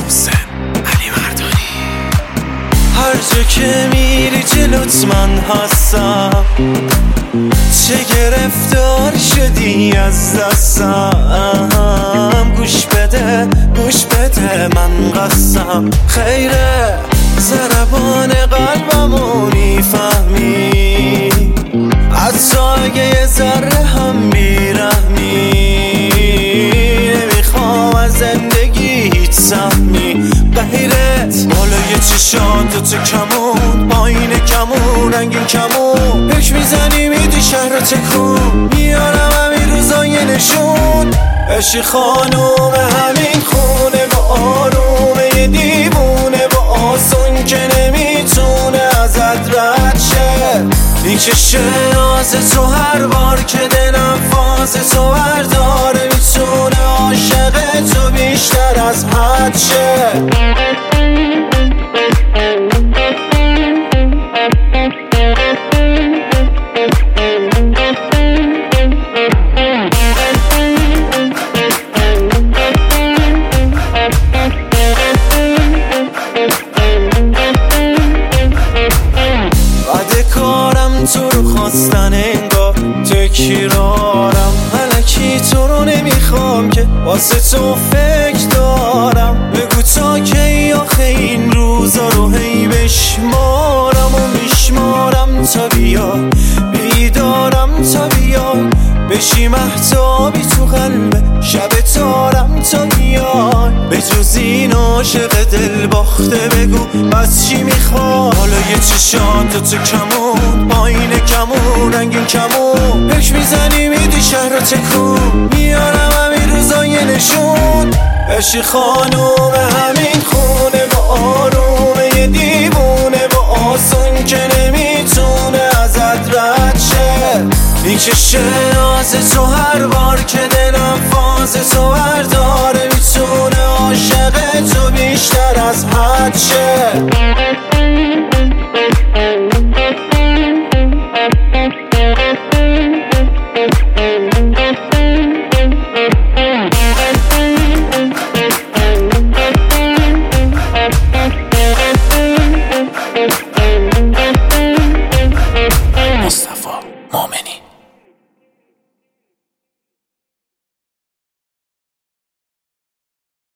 هر جا که میری جلوت من هستم، چه گرفتار شدی از دستم. گوش بده من قسم خیره، ضربان قلبمونی فهمی، حتی اگه یه ذره هم بیرحمی. نمیخوام از زندگی هیچ سهمی غیرت، بالای چشات دوتا کمون، پایین کمون رنگین کمون، پک میزنی میدی شهر رو تکون. میارم همین روزای نشون، عشق خانوم همین خونه، با آرومه یه دیوونه، با آسون که نمیتونه ازت رد شه. میکشه ناز تو هر بار که دلم فاز تو برداره، میتونه عاشق تو بیشتر از حد شه. تو رو خواستن انگار تکرارم، الکی تو رو نمیخوام که واسه تو فکر دارم. بگو تا کی آخه این روزا رو هی بشمارم و میشمارم تا بیا، بیدارم تا بیا، بشی مهتابی تو قلب شب تارم تا بیای. به جز این عاشق دل باخته بگو بس چی میخواد. بالای چشات دوتا کمون، پایین کمون رنگین کمون، پک میزنی میدی شهر رو تکون. میارم همین روزای نشون، عشق خانوم همین خونه، با آرومه یه دیوونه، با آسون که نمیتونه ازت رد شه. میکشه ناز تو هر بار که دلم فاز تو برداره، میتونه عاشق تو بیشتر از حد شه.